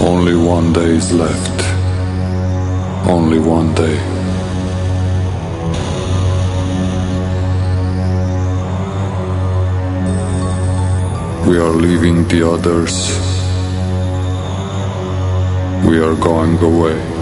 Only one day is left. Only one day. We are leaving the others. We are going away.